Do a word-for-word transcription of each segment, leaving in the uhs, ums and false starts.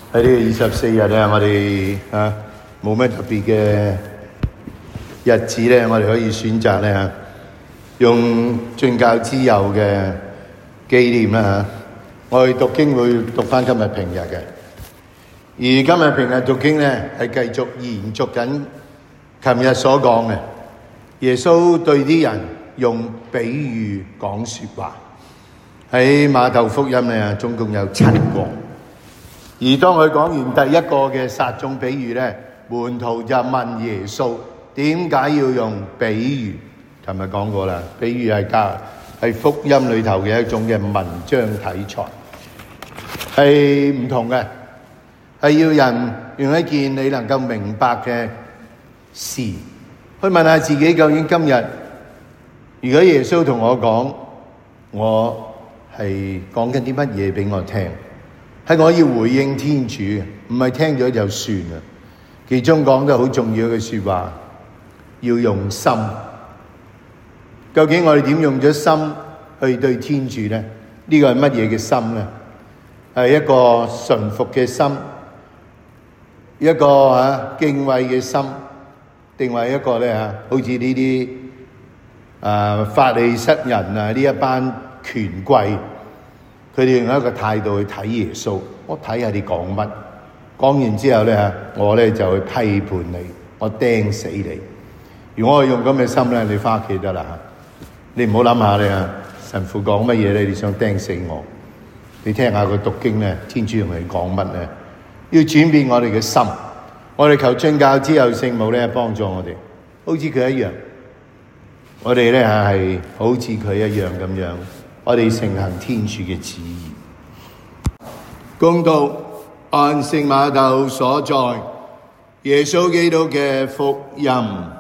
喺呢個二十四日咧，我哋啊冇咩特別嘅日子咧，我哋可以選擇咧嚇，用進教之佑嘅紀念啦嚇。我哋讀經會讀翻今日平日嘅，而今日平日讀經咧係繼續延續緊琴日所講嘅。耶穌對啲人用比喻講説話，喺馬竇福音咧總共有七個。而當佢講完第一個嘅撒種比喻咧，門徒就問耶穌點解要用比喻？琴日講過啦，比喻係教係福音裏頭嘅一種嘅文章體裁，係唔同嘅，係要人用一件你能夠明白嘅事去問下自己，究竟今日如果耶穌同我講，我係講緊啲乜嘢俾我聽？係我要回應天主，唔係聽咗就算啦。其中講得好重要嘅說話，要用心。究竟我哋點用咗心去對天主呢？呢個係乜嘢嘅心呢？係一個順服嘅心，一個啊敬畏嘅心，定係一個咧啊，好似呢啲啊法利塞人啊呢一班權貴。佢哋用一個態度去睇耶穌，我睇下你講乜，講完之後咧，我咧就去批判你，我釘死你。如果我用咁嘅心咧，你翻屋企得啦嚇，你唔好諗下你啊神父講乜嘢咧，你想釘死我？你聽下佢讀經咧，天主同你講乜咧？要轉變我哋嘅心，我哋求進教之佑聖母咧幫助我哋，好似佢一樣，我哋咧係好似佢一樣咁樣。我哋承行天主嘅旨意。恭讀按聖馬竇所載耶穌基督嘅福音。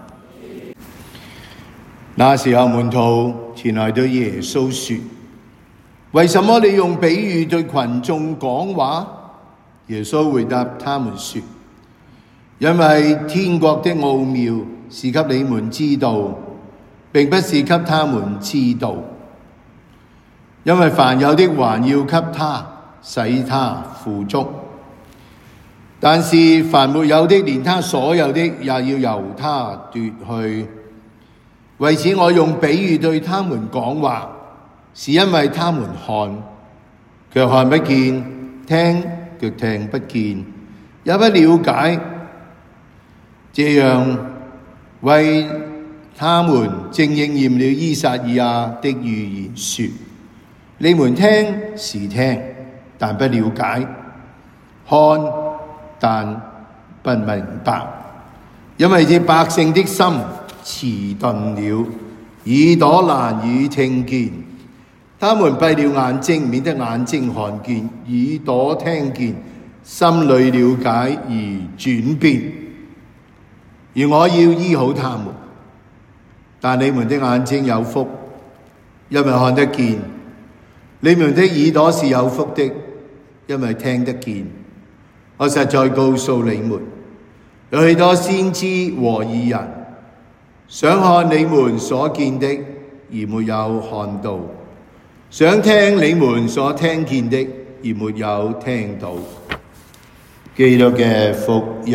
那時候門徒前來對耶穌說：為什麼你用比喻對群眾講話？耶穌回答他們說：因為天國的奧妙是給你們知道，並不是給他們知道。因為凡有的還要給他，使他富足；但是凡沒有的，連他所有的也要由他奪去。為此我用比喻對他們講話，是因為他們看，卻看不見；聽，卻聽不見，也不了解。這樣為他們正應驗了依撒意亞的預言說：你們聽是聽，但不了解；看，但不明白。因為這百姓的心遲鈍了，耳朵難以聽見。他們閉了眼睛，免得眼睛看見，耳朵聽見，心裏了解而轉變。而我要醫好他們。但你們的眼睛有福，因為看得見；你們的耳朵是有福的，因為聽得見。我實在告訴你們，有許多先知和義人想看你們所見的，而沒有看到；想聽你們所聽見的，而沒有聽到。基督嘅福音。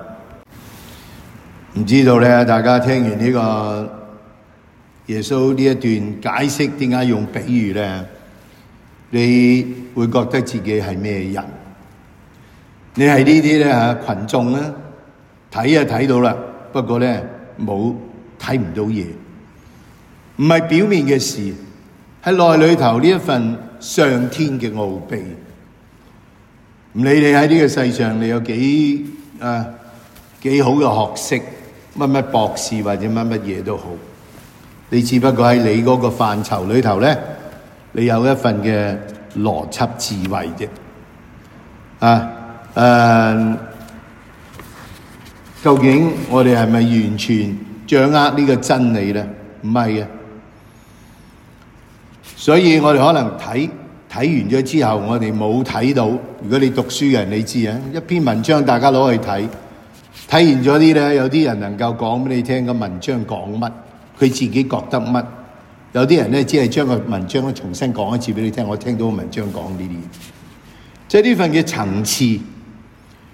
唔知道咧，大家聽完呢個耶穌呢一段解釋點解用比喻咧，你會覺得自己係咩人？你係呢啲咧嚇羣眾咧，睇就睇到啦，不過咧冇睇唔到嘢，唔係表面嘅事，係內裏頭呢一份上天嘅奧秘。唔理你喺呢個世上你有幾啊幾好嘅學識，乜乜博士或者乜乜嘢都好，你只不過喺你嗰個範疇裏頭咧，你有一份嘅邏輯智慧啫。啊誒、啊，究竟我哋係咪完全掌握呢個真理咧？唔係嘅，所以我哋可能睇睇完咗之後，我哋冇睇到。如果你讀書嘅人，你知啊，一篇文章大家攞去睇，睇完咗啲咧，有啲人能夠講俾你聽個文章講乜，佢自己覺得乜。有啲人咧只係將個文章咧重新講一次俾你聽，我聽到個文章講呢啲嘢，即係呢份嘅層次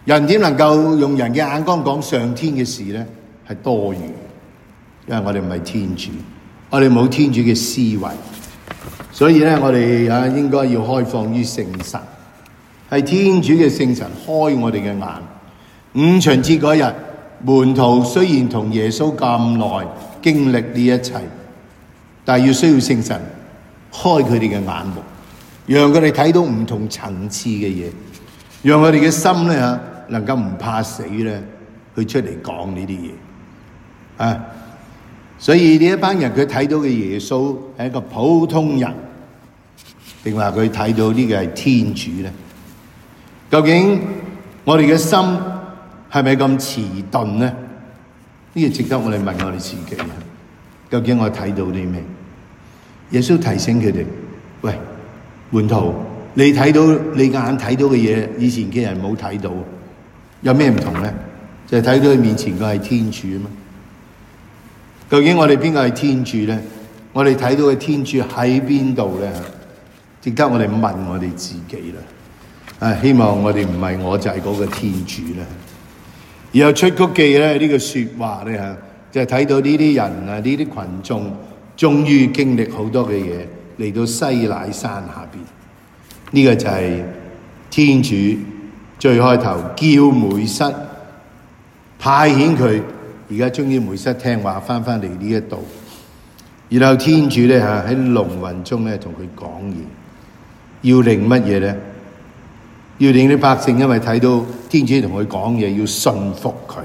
人點能夠用人嘅眼光講上天嘅事呢？係多餘，因為我哋唔係天主，我哋冇天主嘅思維，所以咧我哋啊應該要開放於聖神，係天主嘅聖神開我哋嘅眼。五旬節嗰日，門徒雖然同耶穌咁耐經歷呢一切，但係要需要聖神開佢哋嘅眼目，讓佢哋睇到唔同層次嘅嘢，讓我哋嘅心咧吓能夠唔怕死咧，去出嚟講呢啲嘢啊！所以呢一班人佢睇到嘅耶穌係一個普通人，定話佢睇到呢個係天主咧？究竟我哋嘅心係咪咁遲鈍咧？呢個值得我哋問我哋自己。究竟我睇到啲咩？耶穌提醒佢哋：喂，門徒，你睇到你眼睇到嘅嘢，以前嘅人冇睇到，有咩唔同咧？就係睇到佢面前個係天主啊嘛。究竟我哋邊個係天主咧？我哋睇到嘅天主喺邊度咧？值得我哋問我哋自己啦。啊，希望我哋唔係我就係嗰個天主啦。然後出谷記咧呢個說話咧吓，就係睇到呢啲人啊，呢啲群眾終於經歷好多嘅嘢，嚟到西乃山下邊。呢個就係天主最開頭叫梅瑟派遣佢。而家終於梅瑟聽話翻返嚟呢一度，然後天主咧嚇喺龍雲中咧同佢講嘢，要令乜嘢咧？要令啲百姓因為睇到天主同佢講嘢，要信服佢。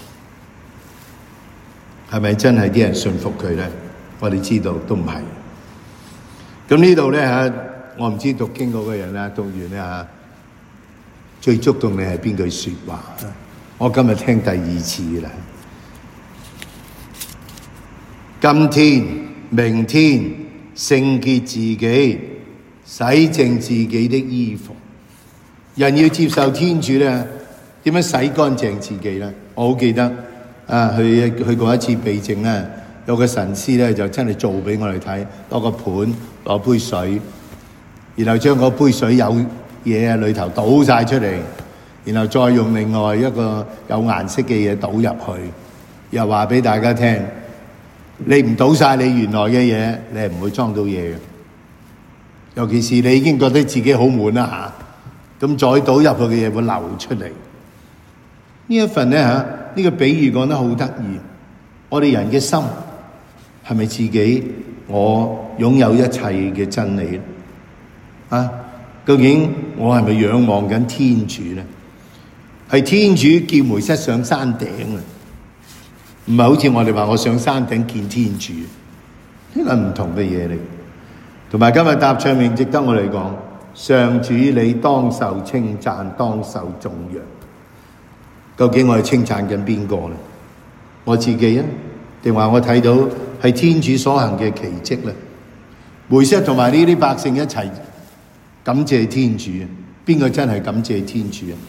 係咪真係啲人信服佢咧？我哋知道都唔係。咁呢度咧嚇，我唔知讀經嗰個人啦，讀完咧嚇，最觸動你係邊句説話？我今日聽第二次啦。今天、明天聖潔自己，洗淨自己的衣服。人要接受天主咧，點樣洗乾淨自己咧？我好記得啊，去去過一次避靜咧，有個神師咧就真係做俾我哋睇，攞個盤，攞杯水，然後將嗰杯水有嘢喺裏頭倒晒出嚟，然後再用另外一個有顏色嘅嘢倒入去，又話俾大家聽。你唔倒晒你原來嘅嘢，你係唔會裝到嘢嘅。尤其是你已經覺得自己好滿啦嚇，咁再倒入去嘅嘢會流出嚟。呢一份咧嚇，呢個比喻講得好得意。我哋人嘅心係咪自己我擁有一切嘅真理咧？啊，究竟我係咪仰望緊天主咧？係天主叫梅瑟上山頂啊！唔係好似我哋話我上山頂見天主，呢個唔同嘅嘢嚟。同埋今日答唱詠值得我哋講，上主你當受稱讚，當受頌揚。究竟我係稱讚緊邊個咧？我自己啊，定話我睇到係天主所行嘅奇蹟咧？梅瑟同埋呢啲百姓一齊感謝天主，邊個真係感謝天主啊？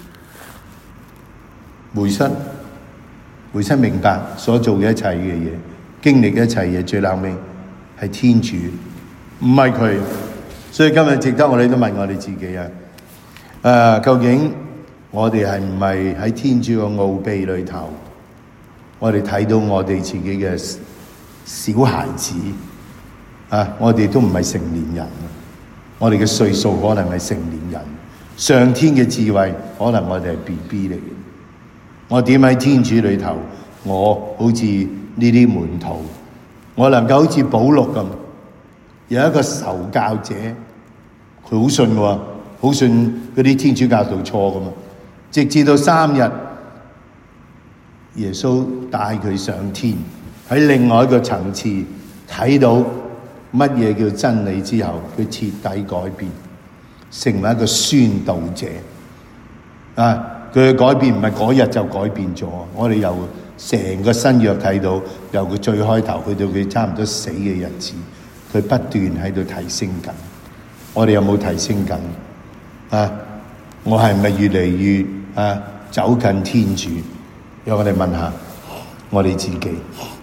梅瑟。梅瑟明白所做嘅一切嘅嘢，經歷一切嘢，最後尾係天主，唔係佢。所以今日值得我哋都問我哋自己啊，誒、呃，究竟我哋係唔係喺天主嘅奧秘裏頭，我哋睇到我哋自己嘅小孩子啊，我哋都唔係成年人，我哋嘅歲數可能係成年人，上天嘅智慧可能我哋係 B B 嚟嘅。我點喺天主裏頭？我好似呢啲門徒，我能夠好似保祿咁，有一個受教者，佢好信嘅，好信嗰啲天主教導錯噶嘛。直至到三日，耶穌帶佢上天，喺另外一個層次睇到乜嘢叫真理之後，佢徹底改變，成為一個宣導者啊！佢嘅改變唔係嗰日就改變咗，我哋由成個新約睇到，由佢最開頭去到佢差唔多死嘅日子，佢不斷喺度提升緊。我哋有冇提升緊？啊，我係咪越嚟越啊走近天主？讓我哋問下我哋自己。